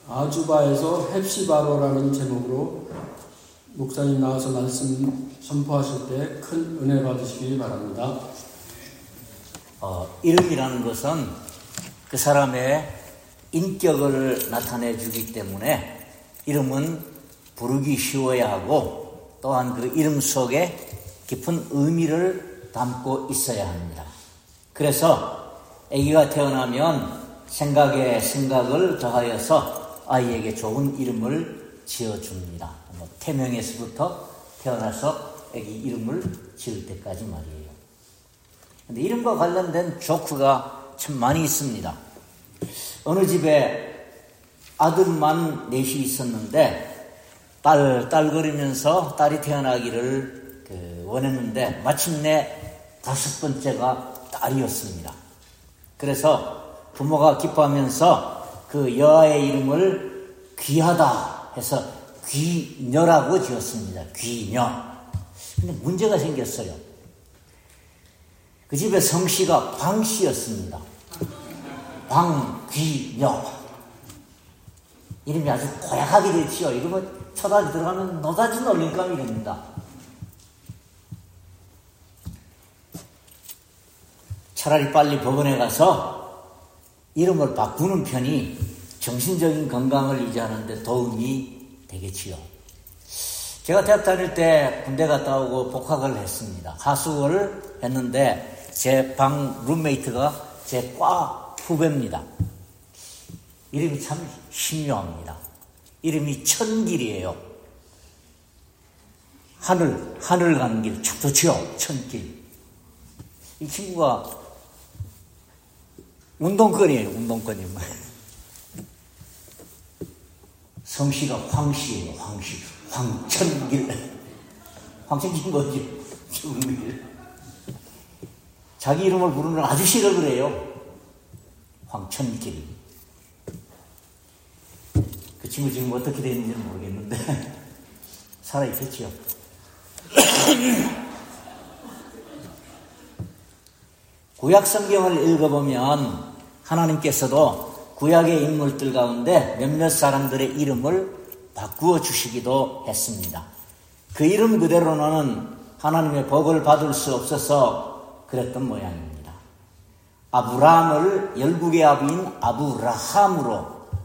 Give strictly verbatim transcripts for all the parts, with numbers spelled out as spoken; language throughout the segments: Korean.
아주바에서 헵시바로라는 제목으로 목사님 나와서 말씀 선포하실 때 큰 은혜 받으시기 바랍니다. 어, 이름이라는 것은 그 사람의 인격을 나타내 주기 때문에 이름은 부르기 쉬워야 하고 또한 그 이름 속에 깊은 의미를 담고 있어야 합니다. 그래서 아기가 태어나면 생각에 생각을 더하여서 아이에게 좋은 이름을 지어줍니다. 뭐 태명에서부터 태어나서 아기 이름을 지을 때까지 말이에요. 근데 이름과 관련된 조크가 참 많이 있습니다. 어느 집에 아들만 넷이 있었는데 딸, 딸거리면서 딸이 태어나기를 그 원했는데 마침내 다섯 번째가 딸이었습니다. 그래서 부모가 기뻐하면서 그 여아의 이름을 귀하다 해서 귀녀라고 지었습니다. 귀녀. 근데 문제가 생겼어요. 그 집의 성씨가 광씨였습니다. 광귀녀. 이름이 아주 고약하게 되지요. 이거 뭐 초등학교 들어가면 노다지 놀림감 이릅니다. 차라리 빨리 법원에 가서 이름을 바꾸는 편이 정신적인 건강을 유지하는 데 도움이 되겠지요. 제가 대학 다닐 때 군대 갔다 오고 복학을 했습니다. 하숙을 했는데 제 방 룸메이트가 제 과 후배입니다. 이름이 참 신묘합니다. 이름이 천길이에요. 하늘, 하늘 가는 길, 좋지요, 천길. 이 친구가 운동권이에요, 운동권이. 성씨가 황씨예요, 황씨. 황천길. 황천길 뭐지? 죽은 자기 이름을 부르는 걸 아주 싫어 그래요. 황천길. 그 친구 지금 어떻게 되는지는 모르겠는데 살아있겠지요. 구약 성경을 읽어보면 하나님께서도 구약의 인물들 가운데 몇몇 사람들의 이름을 바꾸어 주시기도 했습니다. 그 이름 그대로는 하나님의 복을 받을 수 없어서 그랬던 모양입니다. 아브라함을 열국의 아비인 아브라함으로,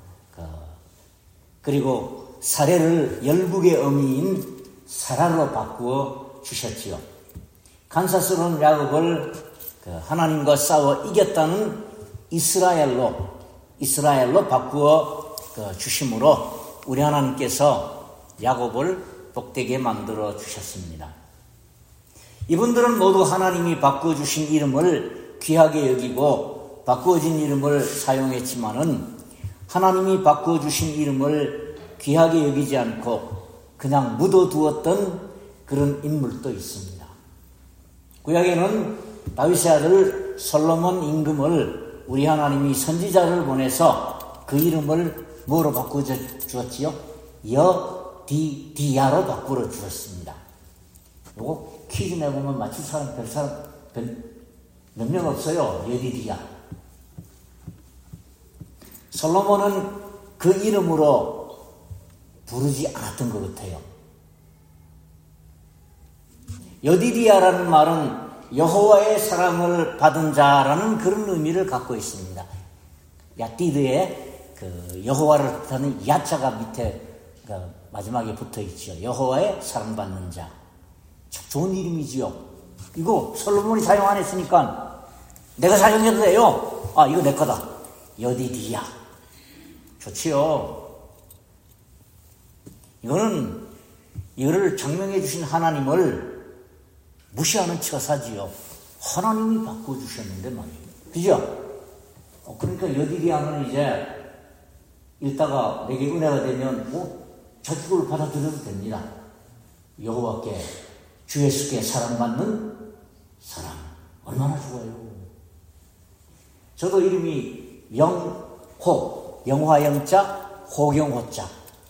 그리고 사레를 열국의 어미인 사라로 바꾸어 주셨지요. 간사스러운 야곱을 하나님과 싸워 이겼다는 이스라엘로 이스라엘로 바꾸어 주심으로 우리 하나님께서 야곱을 복되게 만들어 주셨습니다. 이분들은 모두 하나님이 바꿔주신 이름을 귀하게 여기고 바꾸어진 이름을 사용했지만은 하나님이 바꿔주신 이름을 귀하게 여기지 않고 그냥 묻어두었던 그런 인물도 있습니다. 구약에는 다윗의 아들 솔로몬 임금을 우리 하나님이 선지자를 보내서 그 이름을 뭐로 바꿔주었지요? 여디디야로 바꾸어 주었습니다. 요거 퀴즈 내보면 맞출 사람 별 사람 몇 명 없어요. 여디디야. 솔로몬은 그 이름으로 부르지 않았던 것 같아요. 여디디야라는 말은 여호와의 사랑을 받은 자라는 그런 의미를 갖고 있습니다. 야띠드에 그 여호와를 뜻하는 야자가 밑에 그 마지막에 붙어 있죠. 여호와의 사랑받는 자. 참 좋은 이름이지요. 이거 솔로몬이 사용 안 했으니까 내가 사용해도 돼요. 아, 이거 내 거다. 여디디야. 좋지요. 이거는 이거를 장명해 주신 하나님을 무시하는 처사지요. 하나님이 바꿔주셨는데 말이에요. 그죠? 어, 그러니까 여디디야는 이제 읽다가 내게 은혜가 되면 뭐 저축을 받아들여도 됩니다. 여호와께 주 예수께 사랑받는 사람 얼마나 좋아요. 저도 이름이 영호, 영화영자, 호경호자.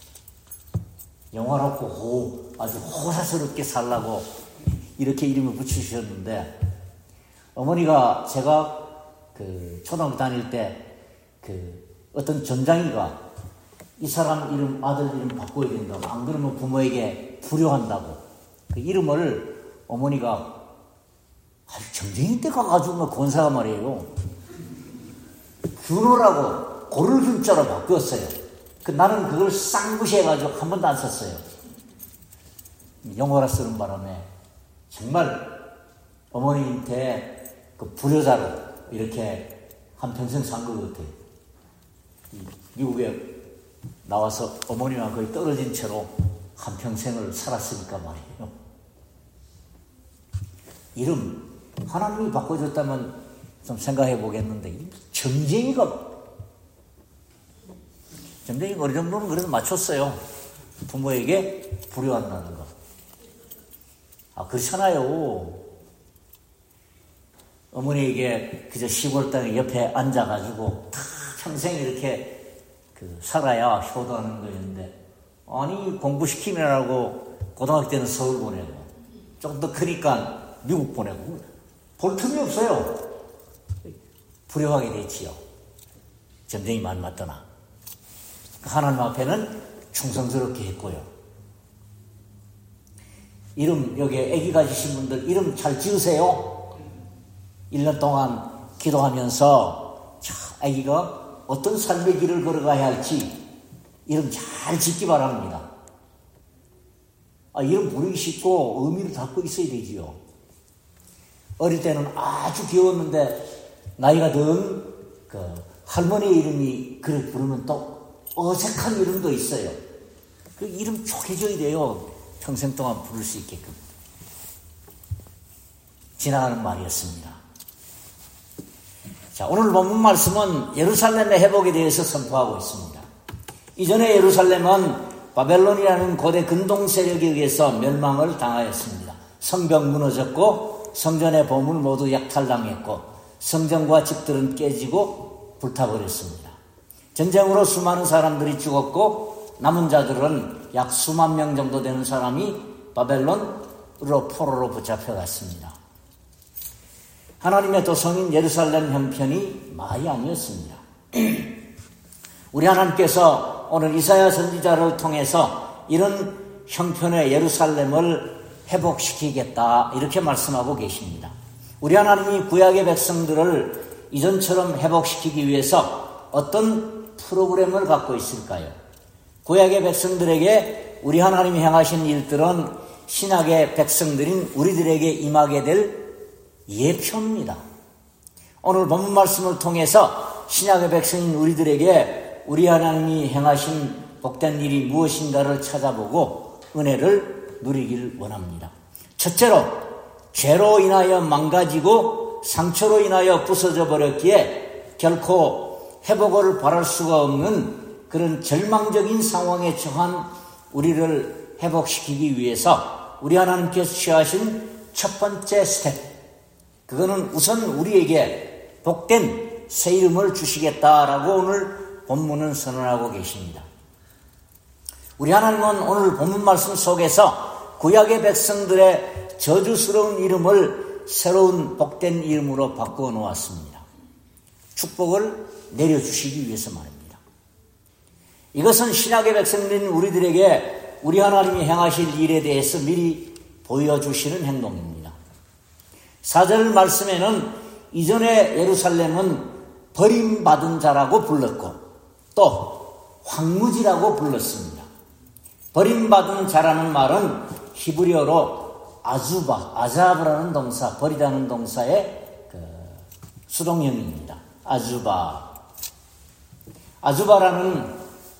영화롭고 호, 아주 호사스럽게 살라고 이렇게 이름을 붙이셨는데, 어머니가 제가 그 초등학교 다닐 때 그 어떤 전장이가 이 사람 이름, 아들 이름 바꿔야 된다고. 안 그러면 부모에게 불효한다고. 그 이름을 어머니가 정쟁이 때 가가지고 권사가 말이에요. 균호라고 고를 균자로 바뀌었어요. 그 나는 그걸 쌍무시해가지고 한 번도 안 썼어요. 영어라 쓰는 바람에 정말 어머니한테 그 불효자로 이렇게 한평생 산 것 같아요. 미국에 나와서 어머니와 거의 떨어진 채로 한평생을 살았으니까 말이에요. 이름 하나님이 바꿔줬다면 좀 생각해 보겠는데 점쟁이가 점쟁이가 어느 정도는 그래도 맞췄어요. 부모에게 불효한다는 거. 아 그렇잖아요. 어머니에게 그저 시골 땅에 옆에 앉아가지고 다 평생 이렇게 그 살아야 효도하는 거였는데 아니 공부시키느라고 고등학교 때는 서울 보내고 좀 더 크니까 미국 보내고 볼 틈이 없어요. 불효하게 됐지요. 점쟁이 말 맞더나 하나님 앞에는 충성스럽게 했고요. 이름 여기 아기 가지신 분들 이름 잘 지으세요. 일 년 동안 기도하면서 아기가 어떤 삶의 길을 걸어가야 할지 이름 잘 짓기 바랍니다. 아, 이름 부르기 쉽고 의미를 담고 있어야 되지요. 어릴 때는 아주 귀여웠는데 나이가 든 그 할머니 이름이 그를 부르면 또 어색한 이름도 있어요. 그 이름 촉해져야 돼요. 평생 동안 부를 수 있게끔. 지나가는 말이었습니다. 자, 오늘 본문 말씀은 예루살렘의 회복에 대해서 선포하고 있습니다. 이전에 예루살렘은 바벨론이라는 고대 근동 세력에 의해서 멸망을 당하였습니다. 성벽 무너졌고 성전의 보물 모두 약탈당했고 성전과 집들은 깨지고 불타버렸습니다. 전쟁으로 수많은 사람들이 죽었고 남은 자들은 약 수만 명 정도 되는 사람이 바벨론으로 포로로 붙잡혀갔습니다. 하나님의 도성인 예루살렘 형편이 말이 아니었습니다. 우리 하나님께서 오늘 이사야 선지자를 통해서 이런 형편의 예루살렘을 회복시키겠다 이렇게 말씀하고 계십니다. 우리 하나님이 구약의 백성들을 이전처럼 회복시키기 위해서 어떤 프로그램을 갖고 있을까요? 구약의 백성들에게 우리 하나님이 행하신 일들은 신약의 백성들인 우리들에게 임하게 될 예표입니다. 오늘 본문 말씀을 통해서 신약의 백성인 우리들에게 우리 하나님이 행하신 복된 일이 무엇인가를 찾아보고 은혜를 누리길 원합니다. 첫째로 죄로 인하여 망가지고 상처로 인하여 부서져 버렸기에 결코 회복을 바랄 수가 없는 그런 절망적인 상황에 처한 우리를 회복시키기 위해서 우리 하나님께서 취하신 첫 번째 스텝, 그거는 우선 우리에게 복된 새 이름을 주시겠다라고 오늘 본문은 선언하고 계십니다. 우리 하나님은 오늘 본문 말씀 속에서 구약의 백성들의 저주스러운 이름을 새로운 복된 이름으로 바꾸어 놓았습니다. 축복을 내려주시기 위해서 말입니다. 이것은 신약의 백성들인 우리들에게 우리 하나님이 행하실 일에 대해서 미리 보여주시는 행동입니다. 사 절 말씀에는 이전에 예루살렘은 버림받은 자라고 불렀고 또 황무지라고 불렀습니다. 버림받은 자라는 말은 히브리어로 아주바, 아자브라는 동사, 버리다는 동사의 그 수동형입니다. 아주바. 아주바라는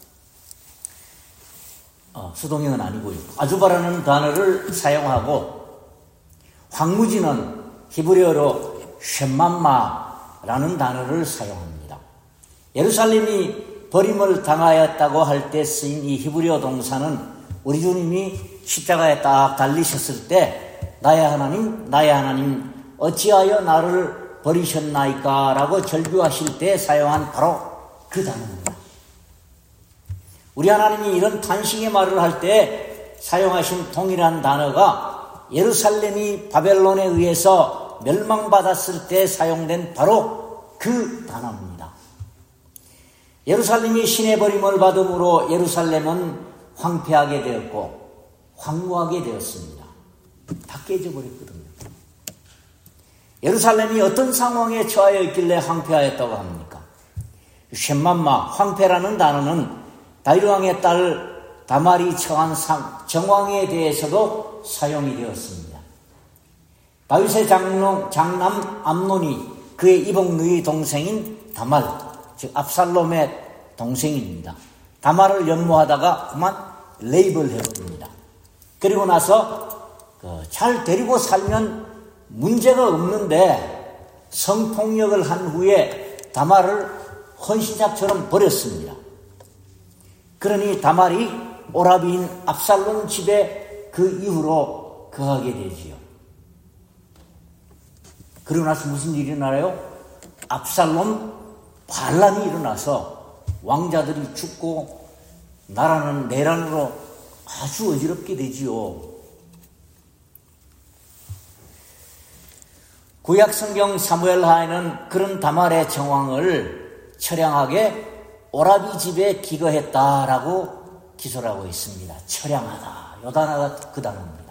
어, 수동형은 아니고요. 아주바라는 단어를 사용하고 황무지는 히브리어로 쉔맘마라는 단어를 사용합니다. 예루살렘이 버림을 당하였다고 할 때 쓰인 이 히브리어 동사는 우리 주님이 십자가에 딱 달리셨을 때 나의 하나님, 나의 하나님 어찌하여 나를 버리셨나이까 라고 절규하실 때 사용한 바로 그 단어입니다. 우리 하나님이 이런 탄식의 말을 할 때 사용하신 동일한 단어가 예루살렘이 바벨론에 의해서 멸망받았을 때 사용된 바로 그 단어입니다. 예루살렘이 신의 버림을 받음으로 예루살렘은 황폐하게 되었고 황무하게 되었습니다. 다 깨져버렸거든요. 예루살렘이 어떤 상황에 처하여 있길래 황폐하였다고 합니까? 쉔맘마, 황폐라는 단어는 다윗 왕의 딸 다말이 처한 상, 정황에 대해서도 사용이 되었습니다. 다윗의 장롱, 장남 암논이 그의 이복누이 동생인 다말, 즉 압살롬의 동생입니다. 다말을 연모하다가 그만 레이브를 해버립니다. 그리고 나서 잘 데리고 살면 문제가 없는데 성폭력을 한 후에 다말을 헌신자처럼 버렸습니다. 그러니 다말이 오라비인 압살롬 집에 그 이후로 거하게 되지요. 그러고 나서 무슨 일이 일어나요? 압살롬 반란이 일어나서 왕자들이 죽고 나라는 내란으로 아주 어지럽게 되지요. 구약성경 사무엘하에는 그런 다말의 정황을 처량하게 오라비 집에 기거했다라고 기소를 하고 있습니다. 처량하다. 요 단어가 그 단어입니다.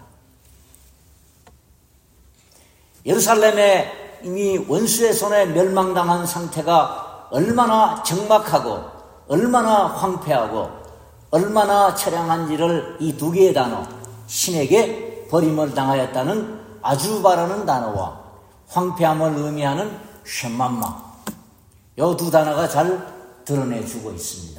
예루살렘에 이미 원수의 손에 멸망당한 상태가 얼마나 적막하고 얼마나 황폐하고 얼마나 처량한지를 이 두 개의 단어, 신에게 버림을 당하였다는 아주 바라는 단어와 황폐함을 의미하는 쉔맘마, 이 두 단어가 잘 드러내주고 있습니다.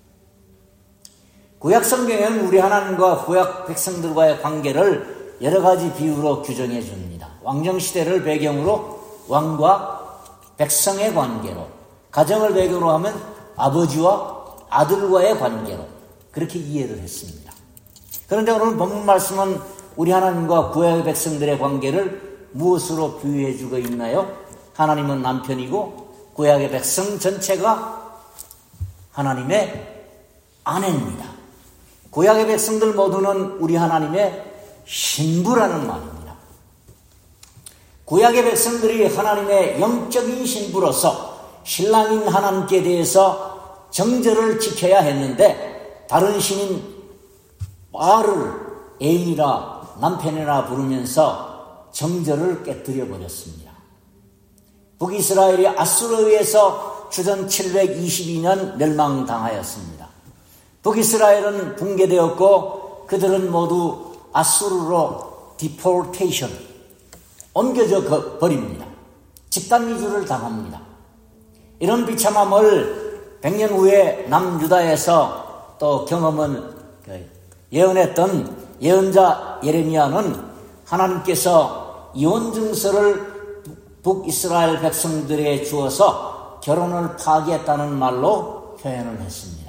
구약 성경에는 우리 하나님과 구약 백성들과의 관계를 여러 가지 비유로 규정해 줍니다. 왕정시대를 배경으로 왕과 백성의 관계로, 가정을 배경으로 하면 아버지와 아들과의 관계로 그렇게 이해를 했습니다. 그런데 오늘 본문 말씀은 우리 하나님과 구약의 백성들의 관계를 무엇으로 비유해 주고 있나요? 하나님은 남편이고 구약의 백성 전체가 하나님의 아내입니다. 구약의 백성들 모두는 우리 하나님의 신부라는 말입니다. 구약의 백성들이 하나님의 영적인 신부로서 신랑인 하나님께 대해서 정절을 지켜야 했는데 다른 신인 바알을 애인이라 남편이라 부르면서 정절을 깨뜨려 버렸습니다. 북이스라엘이 아수르에 의해서 주전 칠백이십이 년 멸망당하였습니다. 북이스라엘은 붕괴되었고 그들은 모두 아수르로 디폴테이션, 옮겨져 버립니다. 집단 이주를 당합니다. 이런 비참함을 백 년 후에 남유다에서 또 경험을 예언했던 예언자 예레미야는 하나님께서 이혼 증서를 북이스라엘 백성들에게 주어서 결혼을 파기했다는 말로 표현을 했습니다.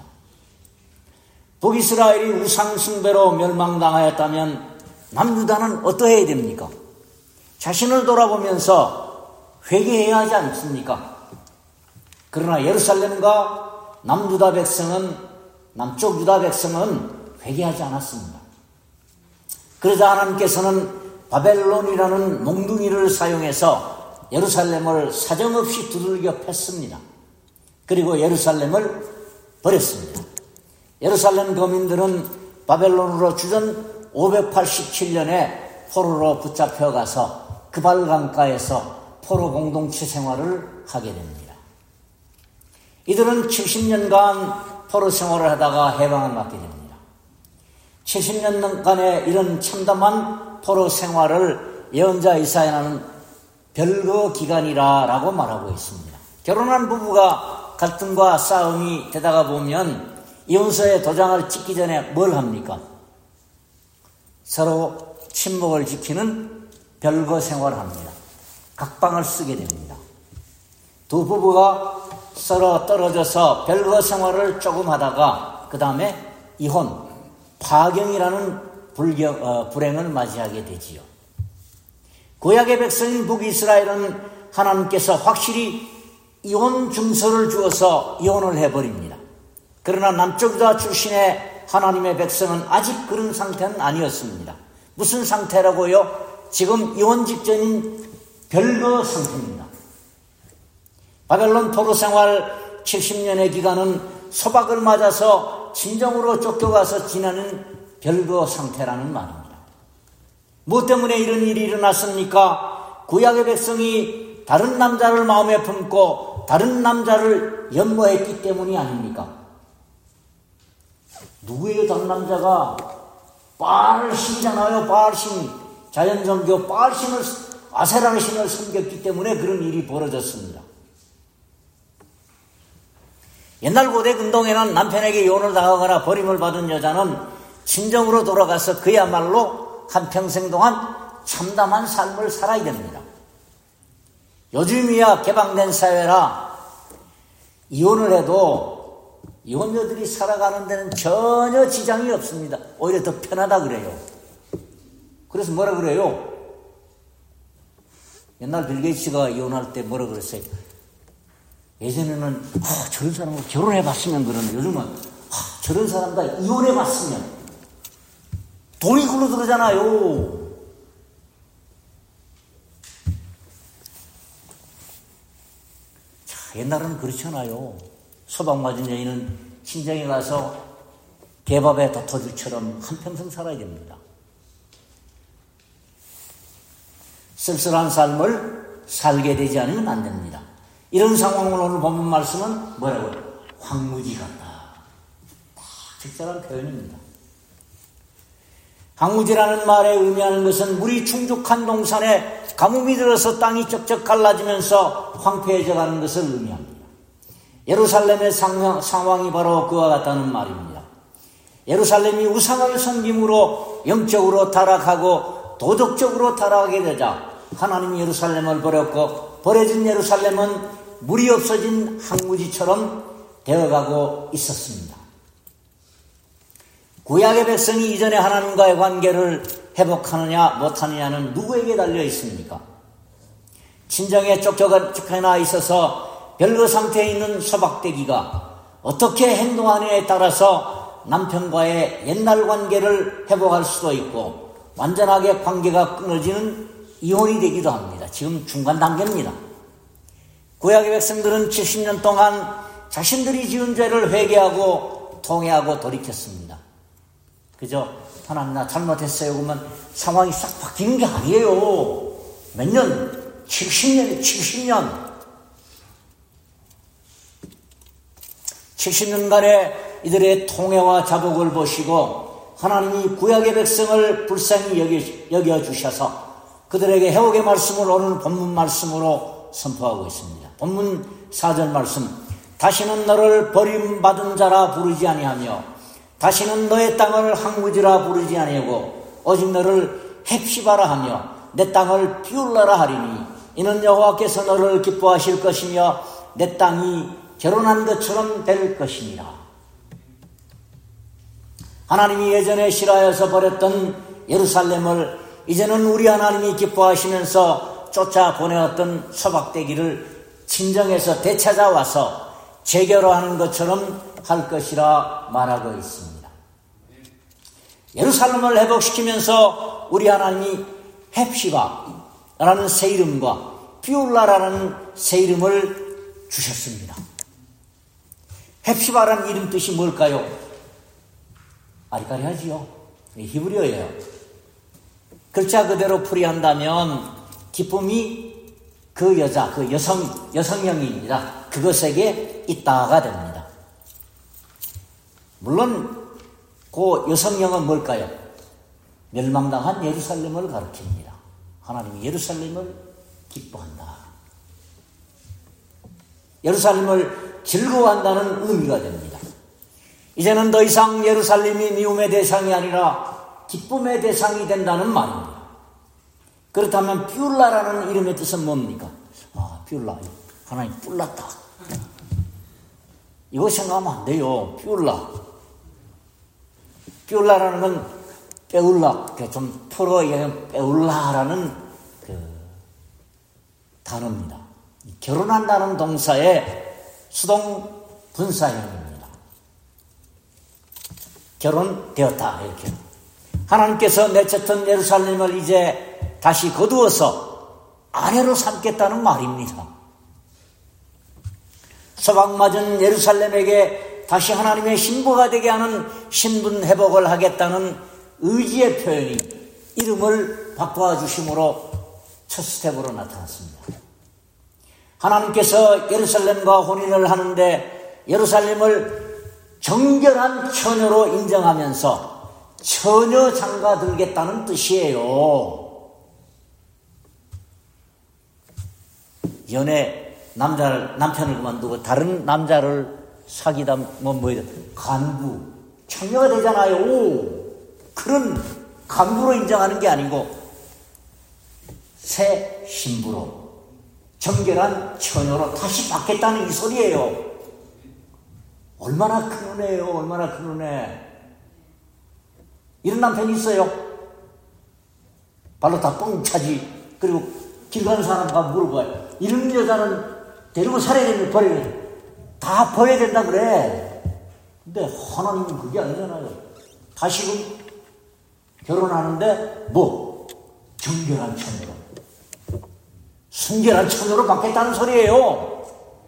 북이스라엘이 우상숭배로 멸망당하였다면 남유다는 어떠해야 됩니까? 자신을 돌아보면서 회개해야 하지 않습니까? 그러나 예루살렘과 남유다 백성은, 남쪽 유다 백성은 회개하지 않았습니다. 그러자 하나님께서는 바벨론이라는 몽둥이를 사용해서 예루살렘을 사정없이 두들겨 팼습니다. 그리고 예루살렘을 버렸습니다. 예루살렘 거민들은 바벨론으로 주전 오백팔십칠 년에 포로로 붙잡혀가서 그발 강가에서 포로 공동체 생활을 하게 됩니다. 이들은 칠십 년간 포로 생활을 하다가 해방을 받게 됩니다. 칠십 년간의 이런 참담한 포로 생활을 예언자 이사야는 별거 기간이라고 말하고 있습니다. 결혼한 부부가 갈등과 싸움이 되다가 보면 이혼서에 도장을 찍기 전에 뭘 합니까? 서로 친목을 지키는 별거 생활을 합니다. 각방을 쓰게 됩니다. 두 부부가 서로 떨어져서 별거 생활을 조금 하다가 그 다음에 이혼, 파경이라는 불경, 어, 불행을 맞이하게 되지요. 구약의 백성인 북이스라엘은 하나님께서 확실히 이혼 증서를 주어서 이혼을 해버립니다. 그러나 남쪽 유다 출신의 하나님의 백성은 아직 그런 상태는 아니었습니다. 무슨 상태라고요? 지금 이혼 직전인 별거 상태입니다. 바벨론 포로 생활 칠십 년의 기간은 소박을 맞아서 진정으로 쫓겨가서 지나는 별거 상태라는 말입니다. 무엇 때문에 이런 일이 일어났습니까? 구약의 백성이 다른 남자를 마음에 품고 다른 남자를 연모했기 때문이 아닙니까? 누구예요? 다른 남자가 바알신이잖아요. 바알신, 자연종교 바알신을, 아세라의 신을 섬겼기 때문에 그런 일이 벌어졌습니다. 옛날 고대 근동에는 남편에게 이혼을 당하거나 버림을 받은 여자는 친정으로 돌아가서 그야말로 한평생 동안 참담한 삶을 살아야 됩니다. 요즘이야 개방된 사회라 이혼을 해도 이혼녀들이 살아가는 데는 전혀 지장이 없습니다. 오히려 더 편하다 그래요. 그래서 뭐라 그래요? 옛날 빌 게이츠가 이혼할 때 뭐라 그랬어요? 예전에는 아, 저런 사람과 결혼해봤으면 그러는데 요즘은 아, 저런 사람과 이혼해봤으면 돈이 굴러들어잖아요. 자, 옛날에는 그렇잖아요. 소박 맞은 여인은 친정에 가서 개밥에 덮어주처럼 한평생 살아야 됩니다. 쓸쓸한 삶을 살게 되지 않으면 안 됩니다. 이런 상황을 오늘 보면 말씀은 뭐라고요? 황무지 같다. 딱 적절한 표현입니다. 황무지라는 말에 의미하는 것은 물이 충족한 동산에 가뭄이 들어서 땅이 쩍쩍 갈라지면서 황폐해져 가는 것을 의미합니다. 예루살렘의 상황, 상황이 바로 그와 같다는 말입니다. 예루살렘이 우상을 섬김으로 영적으로 타락하고 도덕적으로 타락하게 되자 하나님이 예루살렘을 버렸고 버려진 예루살렘은 물이 없어진 황무지처럼 되어가고 있었습니다. 구약의 백성이 이전에 하나님과의 관계를 회복하느냐 못하느냐는 누구에게 달려 있습니까? 친정에 쫓겨나 있어서 별거 상태에 있는 소박대기가 어떻게 행동하느냐에 따라서 남편과의 옛날 관계를 회복할 수도 있고 완전하게 관계가 끊어지는 이혼이 되기도 합니다. 지금 중간 단계입니다. 구약의 백성들은 칠십 년 동안 자신들이 지은 죄를 회개하고 통회하고 돌이켰습니다. 그죠? 하나님 나 잘못했어요. 그러면 상황이 싹 바뀌는 게 아니에요. 몇 년? 칠십 년, 칠십 년. 칠십 년간의 이들의 통회와 자복을 보시고 하나님이 구약의 백성을 불쌍히 여겨, 여겨주셔서 그들에게 회복의 말씀을 오늘 본문 말씀으로 선포하고 있습니다. 본문 사 절 말씀. 다시는 너를 버림받은 자라 부르지 아니하며 다시는 너의 땅을 황무지라 부르지 아니하고 오직 너를 헵시바라 하며 내 땅을 비울라라 하리니 이는 여호와께서 너를 기뻐하실 것이며 내 땅이 결혼한 것처럼 될 것이니라. 하나님이 예전에 싫어하여서 버렸던 예루살렘을 이제는 우리 하나님이 기뻐하시면서 쫓아보내었던 소박대기를 친정에서 되찾아와서 재결하는 것처럼 할 것이라 말하고 있습니다. 예루살렘을 회복시키면서 우리 하나님이 헵시바라는 새 이름과 비올라라는 새 이름을 주셨습니다. 헵시바라는 이름 뜻이 뭘까요? 아리까리하지요. 히브리어예요. 글자 그대로 풀이한다면 기쁨이 그 여자, 그 여성, 여성형입니다. 그것에게 있다가 됩니다. 물론 그 여성형은 뭘까요? 멸망당한 예루살렘을 가리킵니다. 하나님이 예루살렘을 기뻐한다. 예루살렘을 즐거워한다는 의미가 됩니다. 이제는 더 이상 예루살렘이 미움의 대상이 아니라 기쁨의 대상이 된다는 말입니다. 그렇다면 뷰라라는 이름의 뜻은 뭡니까? 아, 뷰라. 하나님 뿔났다. 이거 생각하면 안 돼요. 뷰라. 뷰라라는 건 빼울라. 좀 풀어 얘기하면 빼울라라는 그 단어입니다. 결혼한다는 동사의 수동 분사형입니다. 결혼되었다. 이렇게. 하나님께서 내쳤던 예루살렘을 이제 다시 거두어서 아내로 삼겠다는 말입니다. 소박맞은 예루살렘에게 다시 하나님의 신부가 되게 하는 신분 회복을 하겠다는 의지의 표현이 이름을 바꿔주심으로 첫 스텝으로 나타났습니다. 하나님께서 예루살렘과 혼인을 하는데 예루살렘을 정결한 처녀로 인정하면서 처녀 장가들겠다는 뜻이에요. 연애 남자를 남편을 그만두고 다른 남자를 사귀다 뭐 뭐예요? 간부 처녀가 되잖아요. 그런 간부로 인정하는 게 아니고 새 신부로 정결한 처녀로 다시 받겠다는 이 소리예요. 얼마나 큰 은혜예요. 얼마나 큰 은혜. 이런 남편이 있어요. 발로 다 뻥 차지. 그리고 길 가는 사람과 물어봐요. 이런 여자는 데리고 살아야 되는데 버려야 돼. 다 버려야 된다 그래. 근데 하나님은 그게 아니잖아요. 다시금 결혼하는데 뭐 정결한 처녀로 순결한 처녀로 받겠다는 소리예요.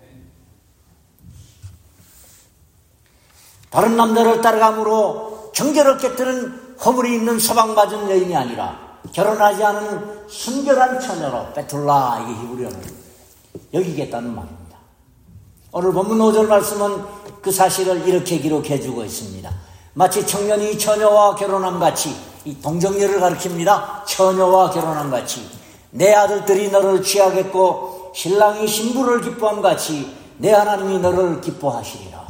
다른 남자를 따라감으로 정결하게 뜨는 허물이 있는 소박맞은 여인이 아니라 결혼하지 않은 순결한 처녀로 베툴라 이게 히브리어는 여기겠다는 말입니다. 오늘 본문 오 절 말씀은 그 사실을 이렇게 기록해 주고 있습니다. 마치 청년이 처녀와 결혼함 같이, 이 동정녀를 가리킵니다. 처녀와 결혼함 같이 내 아들들이 너를 취하겠고 신랑이 신부를 기뻐함 같이 내 하나님이 너를 기뻐하시리라.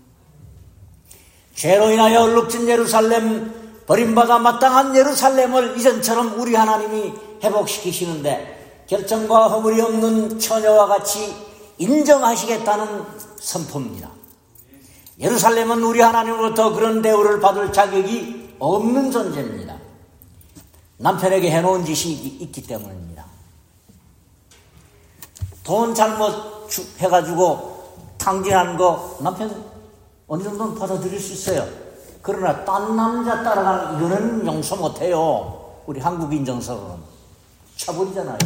죄로 인하여 얼룩진 예루살렘, 버림받아 마땅한 예루살렘을 이전처럼 우리 하나님이 회복시키시는데 결정과 허물이 없는 처녀와 같이 인정하시겠다는 선포입니다. 예루살렘은 우리 하나님으로부터 그런 대우를 받을 자격이 없는 존재입니다. 남편에게 해놓은 짓이 있기 때문입니다. 돈 잘못 해가지고 탕진하는 거 남편 어느 정도는 받아들일 수 있어요. 그러나 딴 남자 따라가는 이거는 용서 못해요. 우리 한국인 정서로는 쳐버리잖아요.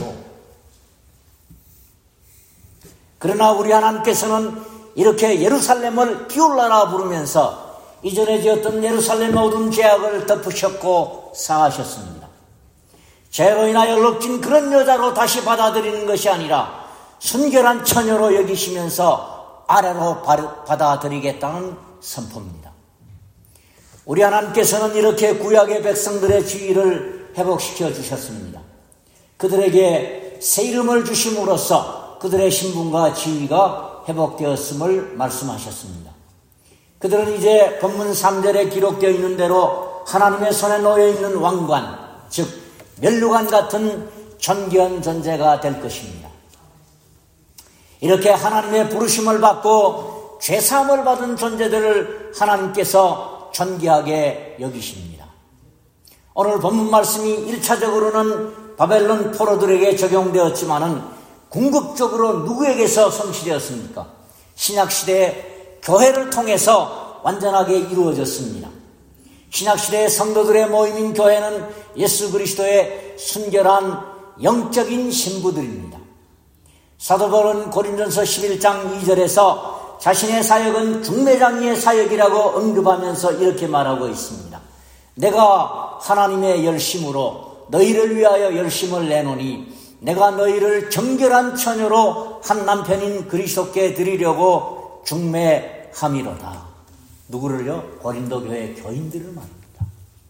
그러나 우리 하나님께서는 이렇게 예루살렘을 비올라라 부르면서 이전에 지었던 예루살렘 모든 죄악을 덮으셨고 사하셨습니다. 죄로 인하여 얼룩진 그런 여자로 다시 받아들이는 것이 아니라 순결한 처녀로 여기시면서 아래로 받아들이겠다는 선포입니다. 우리 하나님께서는 이렇게 구약의 백성들의 지위를 회복시켜 주셨습니다. 그들에게 새 이름을 주심으로써 그들의 신분과 지위가 회복되었음을 말씀하셨습니다. 그들은 이제 본문 삼 절에 기록되어 있는 대로 하나님의 손에 놓여있는 왕관, 즉 면류관 같은 존귀한 존재가 될 것입니다. 이렇게 하나님의 부르심을 받고 죄사함을 받은 존재들을 하나님께서 존귀하게 여기십니다. 오늘 본문 말씀이 일 차적으로는 바벨론 포로들에게 적용되었지만은 궁극적으로 누구에게서 성취되었습니까? 신약시대의 교회를 통해서 완전하게 이루어졌습니다. 신약시대의 성도들의 모임인 교회는 예수 그리스도의 순결한 영적인 신부들입니다. 사도 바울은 고린도전서 십일 장 이 절에서 자신의 사역은 중매장이의 사역이라고 언급하면서 이렇게 말하고 있습니다. 내가 하나님의 열심으로 너희를 위하여 열심을 내노니 내가 너희를 정결한 처녀로 한 남편인 그리스도께 드리려고 중매함이로다. 누구를요? 고린도 교회 교인들을 말합니다.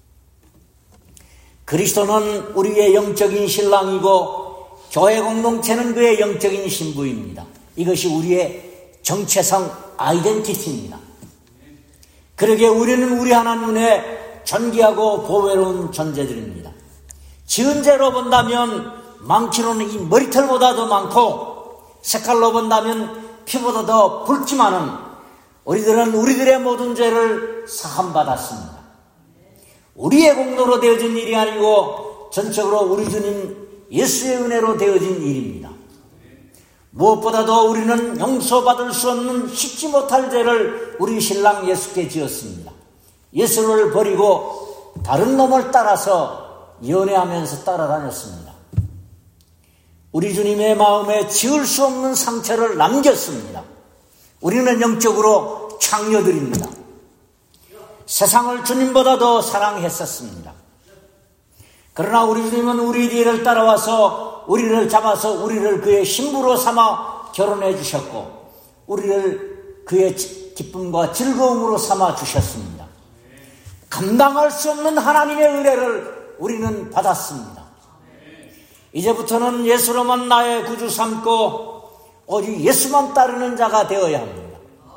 그리스도는 우리의 영적인 신랑이고 교회 공동체는 그의 영적인 신부입니다. 이것이 우리의 정체성 아이덴티티입니다. 그러기에 우리는 우리 하나님 눈에 존귀하고 보배로운 존재들입니다. 지은 죄로 본다면 많기로는 이 머리털보다 더 많고 색깔로 본다면 피보다 더 붉지만은 우리들은 우리들의 모든 죄를 사함받았습니다. 우리의 공로로 되어진 일이 아니고 전적으로 우리 주님 예수의 은혜로 되어진 일입니다. 무엇보다도 우리는 용서받을 수 없는 씻지 못할 죄를 우리 신랑 예수께 지었습니다. 예수를 버리고 다른 놈을 따라서 연애하면서 따라다녔습니다. 우리 주님의 마음에 지울 수 없는 상처를 남겼습니다. 우리는 영적으로 창녀들입니다. 세상을 주님보다 더 사랑했었습니다. 그러나 우리 주님은 우리 뒤를 따라와서 우리를 잡아서 우리를 그의 신부로 삼아 결혼해 주셨고 우리를 그의 기쁨과 즐거움으로 삼아 주셨습니다. 감당할 수 없는 하나님의 은혜를 우리는 받았습니다. 이제부터는 예수로만 나의 구주 삼고 오직 예수만 따르는 자가 되어야 합니다.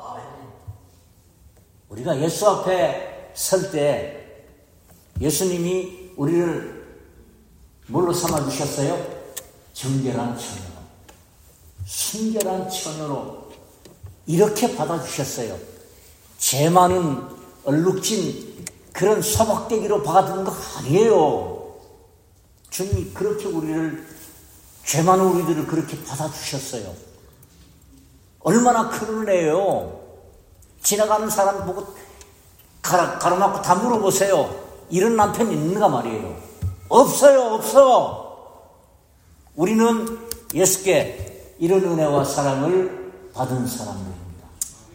우리가 예수 앞에 설 때 예수님이 우리를 뭘로 삼아주셨어요? 정결한 처녀로, 순결한 처녀로 이렇게 받아주셨어요. 죄 많은 얼룩진 그런 소박대기로 받은 거 아니에요. 주님이 그렇게 우리를, 죄 많은 우리들을 그렇게 받아주셨어요. 얼마나 큰 은혜예요. 지나가는 사람 보고 가로, 가로막고 다 물어보세요. 이런 남편 있는가 말이에요. 없어요, 없어. 우리는 예수께 이런 은혜와 사랑을 받은 사람들입니다.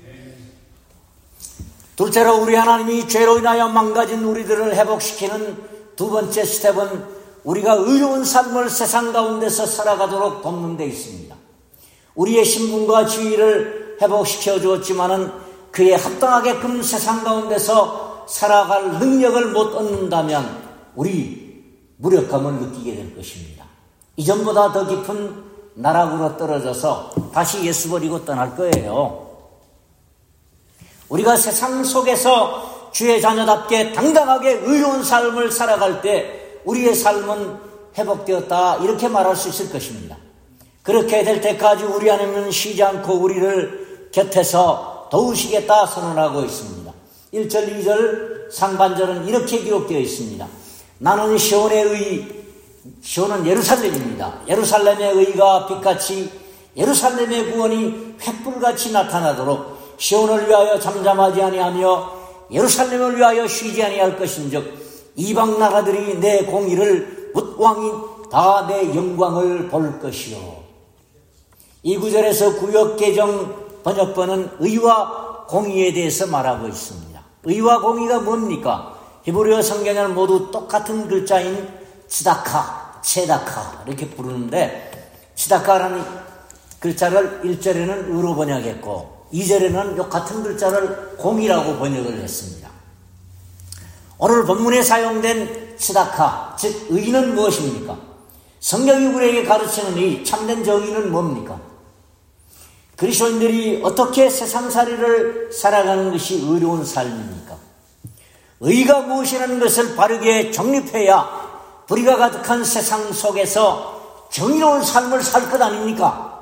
둘째로 우리 하나님이 죄로 인하여 망가진 우리들을 회복시키는 두 번째 스텝은 우리가 의로운 삶을 세상 가운데서 살아가도록 돕는 데 있습니다. 우리의 신분과 지위를 회복시켜 주었지만은 그에 합당하게끔 세상 가운데서 살아갈 능력을 못 얻는다면 우리 무력감을 느끼게 될 것입니다. 이전보다 더 깊은 나락으로 떨어져서 다시 예수 버리고 떠날 거예요. 우리가 세상 속에서 주의 자녀답게 당당하게 의로운 삶을 살아갈 때 우리의 삶은 회복되었다 이렇게 말할 수 있을 것입니다. 그렇게 될 때까지 우리 하나님은 쉬지 않고 우리를 곁에서 도우시겠다 선언하고 있습니다. 일 절, 이 절 상반절은 이렇게 기록되어 있습니다. 나는 시온의 의, 시온은 예루살렘입니다. 예루살렘의 의가 빛같이 예루살렘의 구원이 횃불같이 나타나도록 시온을 위하여 잠잠하지 아니하며 예루살렘을 위하여 쉬지 아니할 것인즉 이방 나라들이 내 공의를 묻왕이 다 내 영광을 볼 것이요. 이 구절에서 구역 개정 번역본은 의와 공의에 대해서 말하고 있습니다. 의와 공의가 뭡니까? 히브리어 성경에는 모두 똑같은 글자인 츠다카, 체다카 이렇게 부르는데 츠다카라는 글자를 일 절에는 의로 번역했고 이 절에는 이 같은 글자를 공의라고 번역을 했습니다. 오늘 본문에 사용된 츠다카, 즉 의는 무엇입니까? 성경이 우리에게 가르치는 이 참된 정의는 뭡니까? 그리스도인들이 어떻게 세상살이를 살아가는 것이 의로운 삶입니까? 의가 무엇이라는 것을 바르게 정립해야 불의가 가득한 세상 속에서 정의로운 삶을 살 것 아닙니까?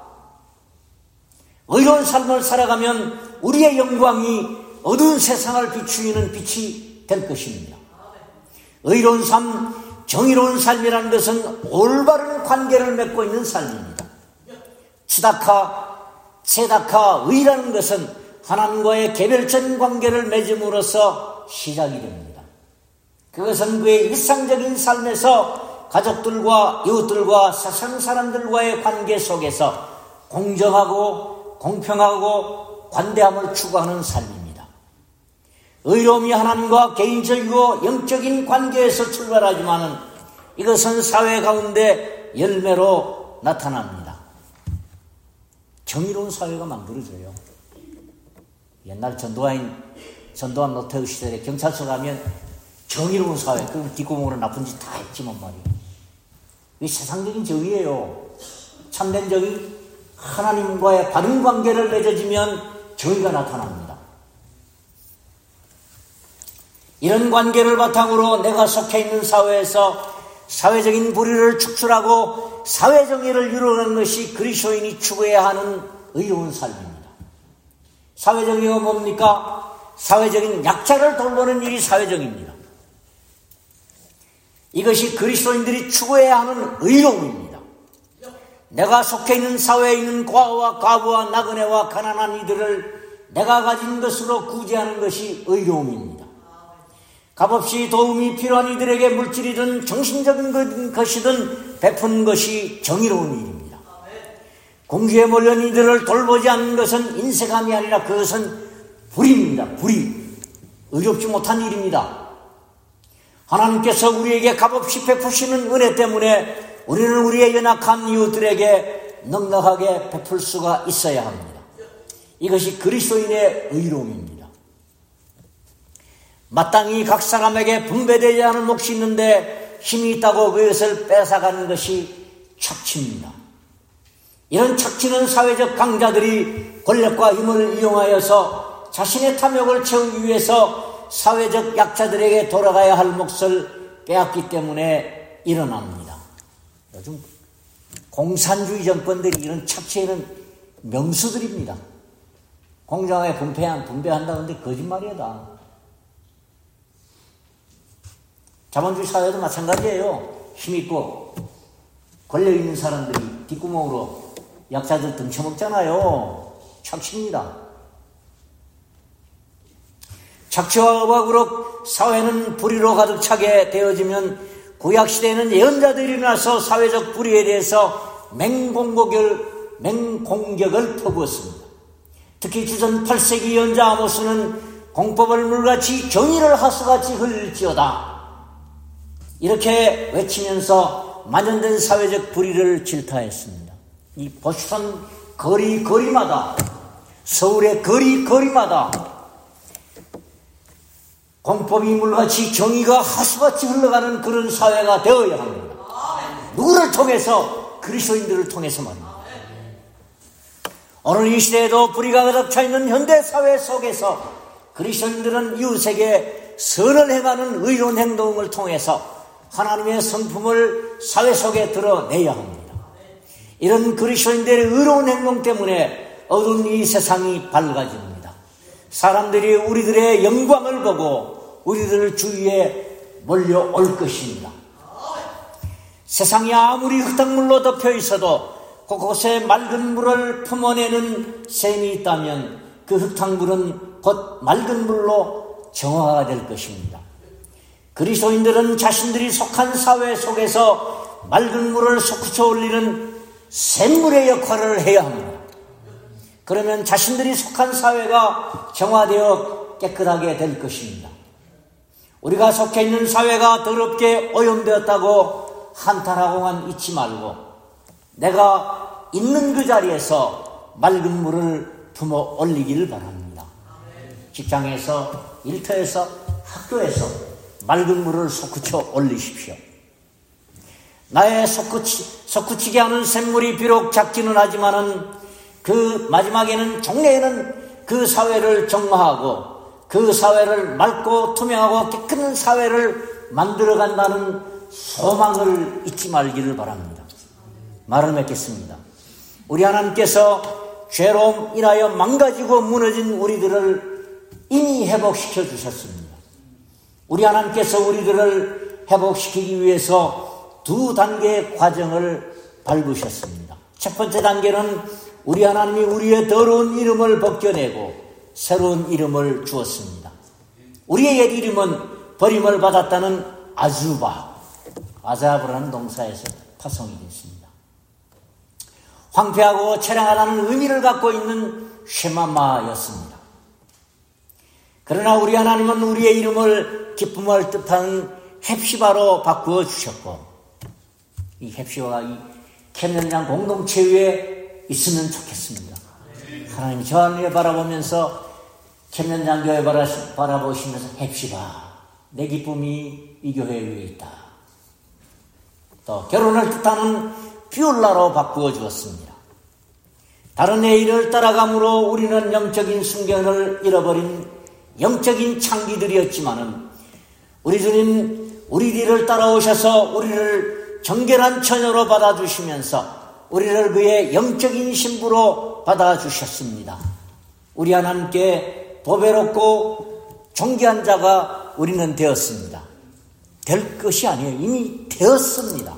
의로운 삶을 살아가면 우리의 영광이 어두운 세상을 비추이는 빛이 될 것입니다. 의로운 삶, 정의로운 삶이라는 것은 올바른 관계를 맺고 있는 삶입니다. 츠다카, 체다카, 의라는 것은 하나님과의 개별적인 관계를 맺음으로써 시작이 됩니다. 그것은 그의 일상적인 삶에서 가족들과 이웃들과 세상 사람들과의 관계 속에서 공정하고 공평하고 관대함을 추구하는 삶입니다. 의로움이 하나님과 개인적이고 영적인 관계에서 출발하지만 이것은 사회 가운데 열매로 나타납니다. 정의로운 사회가 만들어져요. 옛날 전두환, 전두환 노태우 시절에 경찰서 가면 정의로운 사회, 그 뒷구멍으로 나쁜 짓 다 했지만 말이에요. 이게 세상적인 정의예요. 참된 정의, 하나님과의 바른 관계를 맺어지면 정의가 나타납니다. 이런 관계를 바탕으로 내가 속해 있는 사회에서 사회적인 불의를 축출하고 사회정의를 이루는 것이 그리스도인이 추구해야 하는 의로운 삶입니다. 사회정의가 뭡니까? 사회적인 약자를 돌보는 일이 사회정의입니다. 이것이 그리스도인들이 추구해야 하는 의로움입니다. 내가 속해 있는 사회에 있는 과와 과부와 나그네와 가난한 이들을 내가 가진 것으로 구제하는 것이 의로움입니다. 값없이 도움이 필요한 이들에게 물질이든 정신적인 것이든 베푼 것이 정의로운 일입니다. 공주에 몰려는 이들을 돌보지 않는 것은 인색함이 아니라 그것은 불의입니다. 불의. 의롭지 못한 일입니다. 하나님께서 우리에게 값없이 베푸시는 은혜 때문에 우리는 우리의 연약한 이웃들에게 넉넉하게 베풀 수가 있어야 합니다. 이것이 그리스도인의 의로움입니다. 마땅히 각 사람에게 분배되지 않은 몫이 있는데 힘이 있다고 그것을 뺏어가는 것이 착취입니다. 이런 착취는 사회적 강자들이 권력과 힘을 이용하여서 자신의 탐욕을 채우기 위해서 사회적 약자들에게 돌아가야 할 몫을 빼앗기 때문에 일어납니다. 요즘 공산주의 정권들이 이런 착취에는 명수들입니다. 공정하게 분배한, 분배한다는데 거짓말이다. 자본주의 사회도 마찬가지예요. 힘있고 권력 있는 사람들이 뒷구멍으로 약자들 등쳐먹잖아요. 착취입니다. 착취와 억압으로 사회는 불의로 가득 차게 되어지면 구약시대에는 예언자들이 일어나서 사회적 불의에 대해서 맹공격을, 맹공격을 퍼부었습니다. 특히 주전 팔 세기 예언자 아모스는 공법을 물같이 정의를 하수같이 흘릴지어다 이렇게 외치면서 만연된 사회적 불의를 질타했습니다. 이 보시던 거리 거리마다, 서울의 거리 거리마다 공법이 물같이 정의가 하수같이 흘러가는 그런 사회가 되어야 합니다. 누구를 통해서? 그리스도인들을 통해서 말입니다. 오늘 이 시대에도 불의가 가득 차 있는 현대 사회 속에서 그리스도인들은 이웃에게 선을 행하는 의로운 행동을 통해서 하나님의 성품을 사회 속에 드러내야 합니다. 이런 그리스도인들의 의로운 행동 때문에 어두운 이 세상이 밝아집니다. 사람들이 우리들의 영광을 보고 우리들 주위에 몰려올 것입니다. 세상이 아무리 흙탕물로 덮여 있어도 곳곳에 맑은 물을 품어내는 샘이 있다면 그 흙탕물은 곧 맑은 물로 정화가 될 것입니다. 그리스도인들은 자신들이 속한 사회 속에서 맑은 물을 솟구쳐 올리는 샘물의 역할을 해야 합니다. 그러면 자신들이 속한 사회가 정화되어 깨끗하게 될 것입니다. 우리가 속해 있는 사회가 더럽게 오염되었다고 한탄하고만 있지 말고 내가 있는 그 자리에서 맑은 물을 품어 올리기를 바랍니다. 직장에서, 일터에서, 학교에서 맑은 물을 솟구쳐 올리십시오. 나의 솟구치, 솟구치게 하는 샘물이 비록 작기는 하지만은 그 마지막에는 종래에는 그 사회를 정화하고 그 사회를 맑고 투명하고 깨끗한 사회를 만들어간다는 소망을 잊지 말기를 바랍니다. 말을 맺겠습니다. 우리 하나님께서 죄로 인하여 망가지고 무너진 우리들을 이미 회복시켜 주셨습니다. 우리 하나님께서 우리들을 회복시키기 위해서 두 단계의 과정을 밟으셨습니다. 첫 번째 단계는 우리 하나님이 우리의 더러운 이름을 벗겨내고 새로운 이름을 주었습니다. 우리의 옛 이름은 버림을 받았다는 아주바, 아자브라는 동사에서 파송이 됐습니다. 황폐하고 처량하다는 의미를 갖고 있는 쉐마마였습니다. 그러나 우리 하나님은 우리의 이름을 기쁨을 뜻하는 헵시바로 바꾸어 주셨고 이 헵시바가 이 캠년장 공동체에 있으면 좋겠습니다. 하나님 저 하늘에 바라보면서 캠년장 교회 바라보시면서 헵시바 내 기쁨이 이 교회 위에 있다. 또 결혼을 뜻하는 비올라로 바꾸어 주었습니다. 다른 애인을 따라감으로 우리는 영적인 순견을 잃어버린 영적인 창기들이었지만은 우리 주님 우리 뒤를 따라오셔서 우리를 정결한 처녀로 받아주시면서 우리를 그의 영적인 신부로 받아주셨습니다. 우리 하나님께 보배롭고 존귀한 자가 우리는 되었습니다. 될 것이 아니에요. 이미 되었습니다.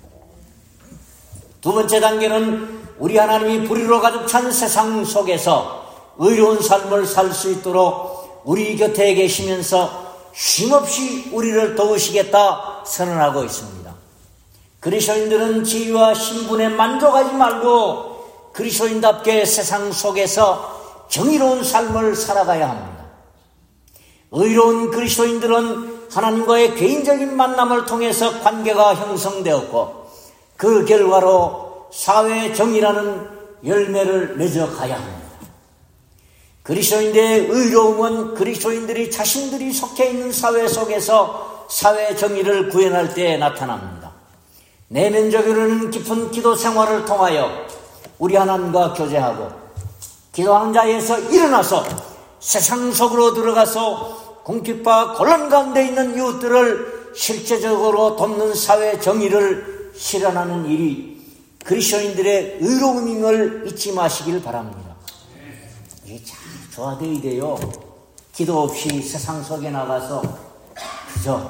두 번째 단계는 우리 하나님이 불의로 가득 찬 세상 속에서 의로운 삶을 살 수 있도록 우리 곁에 계시면서 쉼없이 우리를 도우시겠다 선언하고 있습니다. 그리스도인들은 지위와 신분에 만족하지 말고 그리스도인답게 세상 속에서 정의로운 삶을 살아가야 합니다. 의로운 그리스도인들은 하나님과의 개인적인 만남을 통해서 관계가 형성되었고 그 결과로 사회의 정의라는 열매를 맺어가야 합니다. 그리스도인들의 의로움은 그리스도인들이 자신들이 속해 있는 사회 속에서 사회 정의를 구현할 때 나타납니다. 내면적으로는 깊은 기도 생활을 통하여 우리 하나님과 교제하고 기도하는 자에서 일어나서 세상 속으로 들어가서 궁핍과 곤란 가운데 있는 이웃들을 실제적으로 돕는 사회 정의를 실현하는 일이 그리스도인들의 의로움임을 잊지 마시길 바랍니다. 이게 참 조화되어야 돼요. 기도 없이 세상 속에 나가서 그저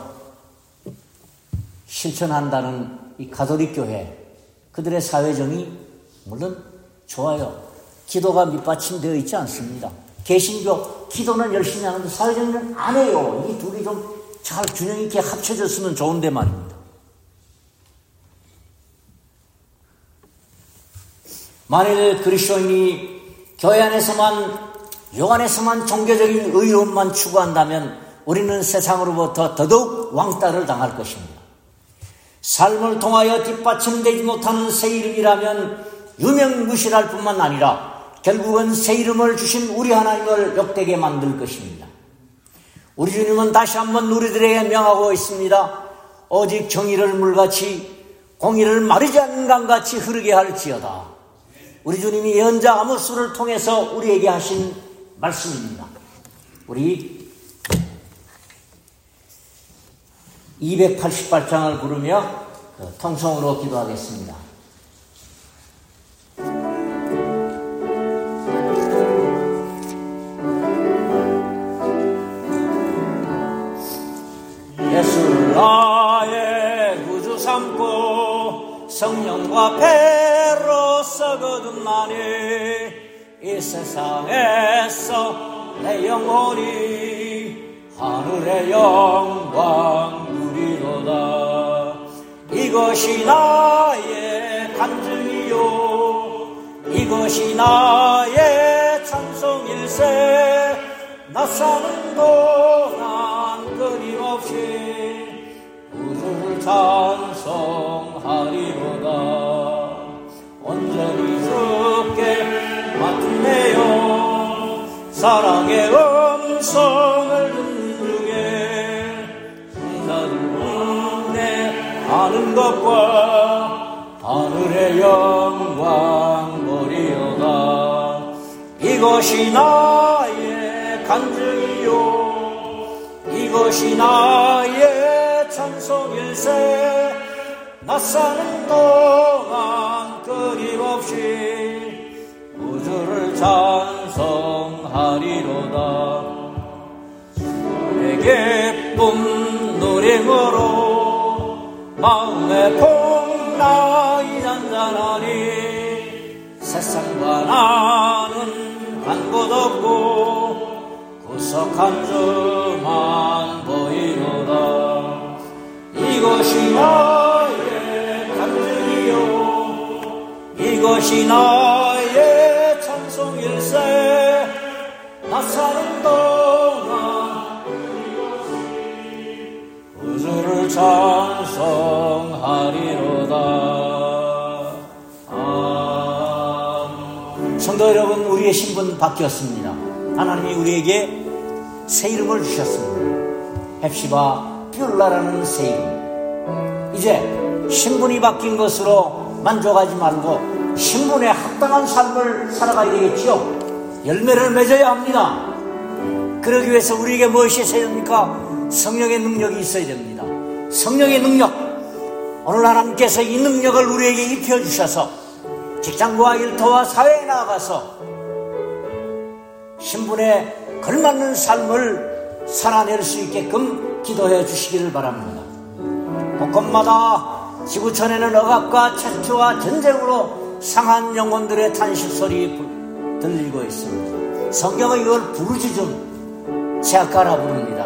실천한다는 이 가톨릭 교회, 그들의 사회정의 물론 좋아요. 기도가 밑받침되어 있지 않습니다. 개신교 기도는 열심히 하는데 사회정의는 안 해요. 이 둘이 좀 잘 균형 있게 합쳐졌으면 좋은데 말입니다. 만일 그리스도인이 교회 안에서만 요 안에서만 종교적인 의로움만 추구한다면 우리는 세상으로부터 더더욱 왕따를 당할 것입니다. 삶을 통하여 뒷받침되지 못하는 새 이름이라면 유명무실할 뿐만 아니라 결국은 새 이름을 주신 우리 하나님을 욕되게 만들 것입니다. 우리 주님은 다시 한번 우리들에게 명하고 있습니다. 오직 정의를 물같이 공의를 마르지 않는 강같이 흐르게 할지어다. 우리 주님이 예언자 아모스를 통해서 우리에게 하신 말씀입니다. 우리 이백팔십팔 장을 부르며 통성으로 기도하겠습니다. 예수 나의 구주 삼고 성령과 배로서 거듭나니 이 세상에서 내 영혼이 하늘의 영광 누리로다. 이것이 나의 간증이요 이것이 나의 찬송일세. 나 사는 동안 끊임없이 우주를 찬송하리로다. 온전히 주께 맡으매요 사랑의 음성을 듣는 중에 응답을 은혜 아는 것과 하늘의 영광 보리로다. 이것이 나의 간증이요 이것이 나의 찬송일세. 나 사는 동안 끊임없이 우주를 찬송하리로다. 내 기쁨 노래으로 마음의 풍랑이 잔잔하니 세상과 나는 한 곳 없고 구석한 주만 보이로다. 이것이 나의 간증이요 이것이 나의 찬송일세. 나 사는 동안 우주를 찬송하리로다. 아멘. 성도 여러분, 우리의 신분 바뀌었습니다. 하나님이 우리에게 새 이름을 주셨습니다. 헵시바 뷸라라는 새 이름. 이제 신분이 바뀐 것으로 만족하지 말고 신분에 합당한 삶을 살아가야 되겠지요. 열매를 맺어야 합니다. 그러기 위해서 우리에게 무엇이 있어야 됩니까? 성령의 능력이 있어야 됩니다. 성령의 능력. 오늘 하나님께서 이 능력을 우리에게 입혀주셔서 직장과 일터와 사회에 나아가서 신분에 걸맞는 삶을 살아낼 수 있게끔 기도해 주시기를 바랍니다. 곳곳마다 지구촌에는 억압과 채취와 전쟁으로 상한 영혼들의 탄식소리 들리고 있습니다. 성경은 이걸 부르짖음, 제아까라 부릅니다.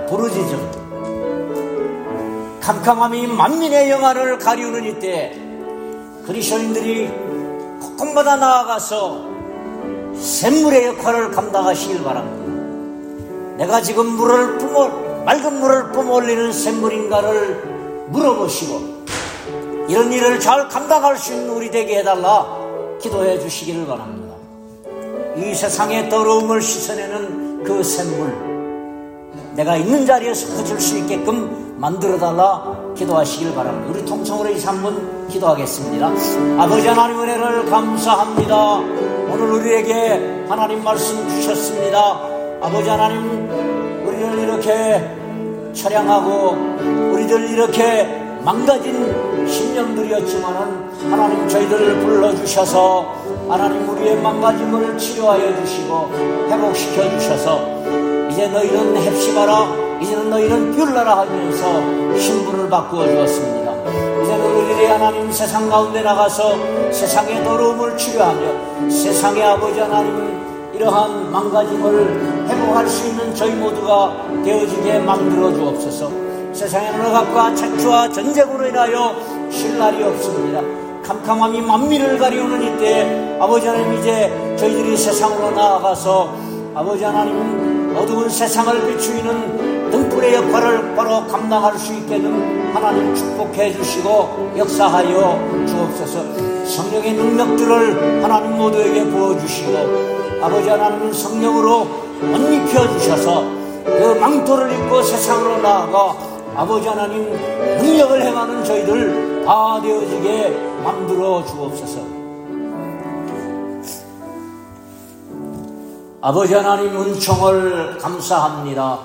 부르짖음. 캄캄함이 만민의 영안을 가리우는 이때 그리스도인들이 곳곳마다 나아가서 샘물의 역할을 감당하시길 바랍니다. 내가 지금 물을 뿜어, 맑은 물을 뿜어올리는 샘물인가를 물어보시고 이런 일을 잘 감당할 수 있는 우리 되게 해달라 기도해 주시기를 바랍니다. 이 세상의 더러움을 씻어내는 그 샘물, 내가 있는 자리에서 퍼질 수 있게끔 만들어달라 기도하시길 바랍니다. 우리 통성으로 이제 한번 기도하겠습니다. 아버지 하나님 은혜를 감사합니다. 오늘 우리에게 하나님 말씀 주셨습니다. 아버지 하나님, 우리를 이렇게 처량하고 우리들 이렇게 망가진 심령들이었지만은 하나님 저희들을 불러주셔서 하나님 우리의 망가짐을 치료하여 주시고 회복시켜 주셔서 이제 너희는 헵시바라, 이제는 너희는 뷸라라 하면서 신분을 바꾸어 주었습니다. 이제는 우리들이 하나님 세상 가운데 나가서 세상의 더러움을 치료하며 세상의 아버지 하나님 이러한 망가짐을 회복할 수 있는 저희 모두가 되어지게 만들어 주옵소서. 세상에는 억압과 착취와 전쟁으로 인하여 쉴 날이 없습니다. 캄캄함이 만민을 가리우는 이때 아버지 하나님 이제 저희들이 세상으로 나아가서 아버지 하나님 어두운 세상을 비추이는 등불의 역할을 바로 감당할 수 있게는 하나님 축복해 주시고 역사하여 주옵소서. 성령의 능력들을 하나님 모두에게 부어주시고 아버지 하나님 성령으로 옷 입혀주셔서 그 망토를 입고 세상으로 나아가 아버지 하나님 능력을 행하는 저희들 다 되어지게 만들어 주옵소서. 아버지 하나님 은총을 감사합니다.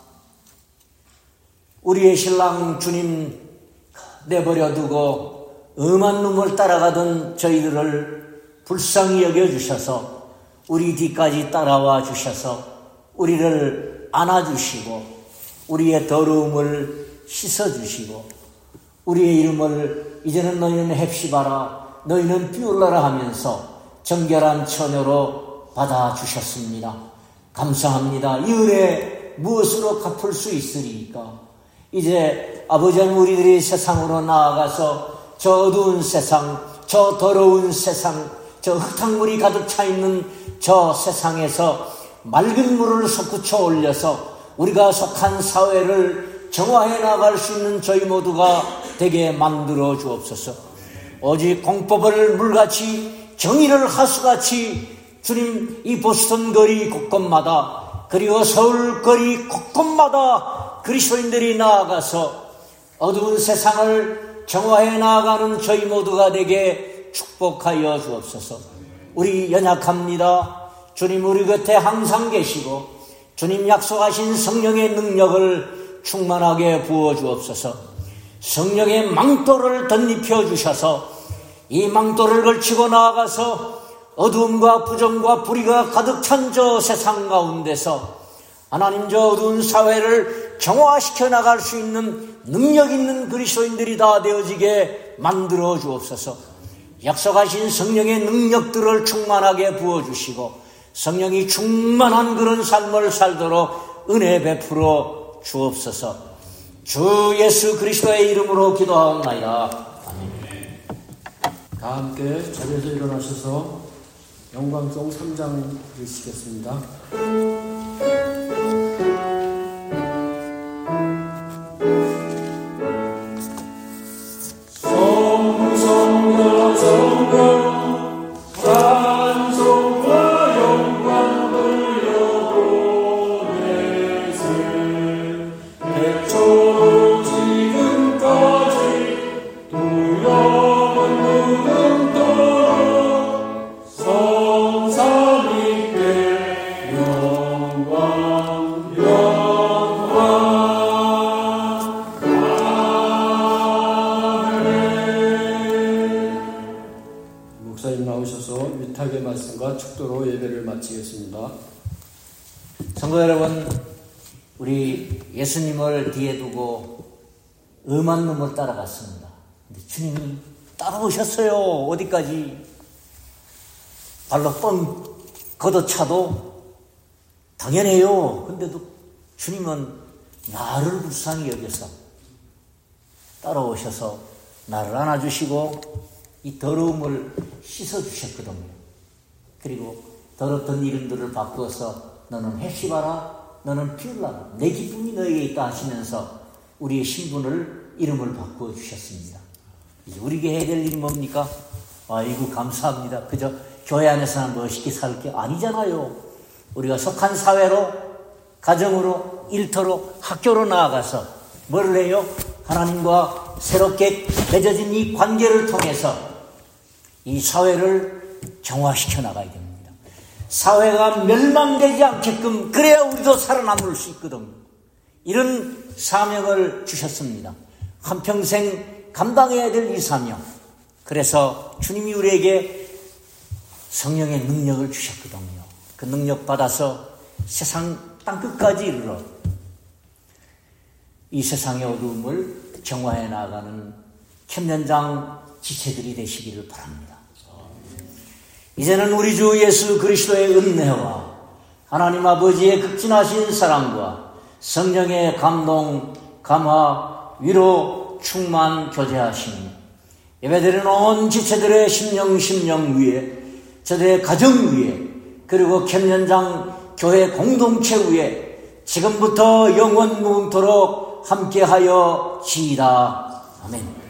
우리의 신랑 주님 내버려 두고 엄한 눈물 따라가던 저희들을 불쌍히 여겨주셔서 우리 뒤까지 따라와 주셔서 우리를 안아주시고 우리의 더러움을 씻어주시고 우리의 이름을 이제는 너희는 헵시바라, 너희는 뷸라라 하면서 정결한 처녀로 받아주셨습니다. 감사합니다. 이 은혜 무엇으로 갚을 수 있으리까? 이제 아버지 하나님 우리들이 세상으로 나아가서 저 어두운 세상, 저 더러운 세상, 저 흙탕물이 가득 차 있는 저 세상에서 맑은 물을 솟구쳐 올려서 우리가 속한 사회를 정화해 나갈 수 있는 저희 모두가 되게 만들어 주옵소서. 오직 공법을 물같이 정의를 하수같이 주님 이 보스턴 거리 곳곳마다 그리고 서울 거리 곳곳마다 그리스도인들이 나아가서 어두운 세상을 정화해 나아가는 저희 모두가 되게 축복하여 주옵소서. 우리 연약합니다. 주님 우리 곁에 항상 계시고 주님 약속하신 성령의 능력을 충만하게 부어 주옵소서. 성령의 망토를 덧입혀 주셔서 이 망토를 걸치고 나아가서 어두움과 부정과 불의가 가득 찬 저 세상 가운데서 하나님 저 어두운 사회를 정화시켜 나갈 수 있는 능력 있는 그리스도인들이 다 되어지게 만들어 주옵소서. 약속하신 성령의 능력들을 충만하게 부어주시고 성령이 충만한 그런 삶을 살도록 은혜 베풀어 주옵소서. 주 예수 그리스도의 이름으로 기도하옵나이다. 아멘. 다 함께 자리에서 일어나셔서 영광송 삼 장 읽으시겠습니다. 축도로 예배를 마치겠습니다. 성도 여러분, 우리 예수님을 뒤에 두고 엄한 놈을 따라갔습니다. 근데 주님이 따라오셨어요. 어디까지? 발로 뻥 걷어차도 당연해요. 근데도 주님은 나를 불쌍히 여겨서 따라오셔서 나를 안아주시고 이 더러움을 씻어주셨거든요. 그리고 더럽던 이름들을 바꾸어서 너는 헥시바라, 너는 퓨라라, 내 기쁨이 너에게 있다 하시면서 우리의 신분을, 이름을 바꾸어 주셨습니다. 이제 우리에게 해야 될 일이 뭡니까? 아이고 감사합니다. 그저 교회 안에서는 멋있게 살 게 아니잖아요. 우리가 속한 사회로, 가정으로, 일터로, 학교로 나아가서 뭐를 해요? 하나님과 새롭게 맺어진 이 관계를 통해서 이 사회를 정화시켜 나가야 됩니다. 사회가 멸망되지 않게끔, 그래야 우리도 살아남을 수 있거든요. 이런 사명을 주셨습니다. 한평생 감당해야 될 이 사명. 그래서 주님이 우리에게 성령의 능력을 주셨거든요. 그 능력 받아서 세상 땅끝까지 이르러 이 세상의 어두움을 정화해 나가는 캠년장 지체들이 되시기를 바랍니다. 이제는 우리 주 예수 그리스도의 은혜와 하나님 아버지의 극진하신 사랑과 성령의 감동, 감화, 위로, 충만, 교제하시니 예배드리는 온 지체들의 심령 심령 위에, 저들의 가정 위에, 그리고 캠년장 교회 공동체 위에 지금부터 영원 무궁토록 함께하여 지이다. 아멘.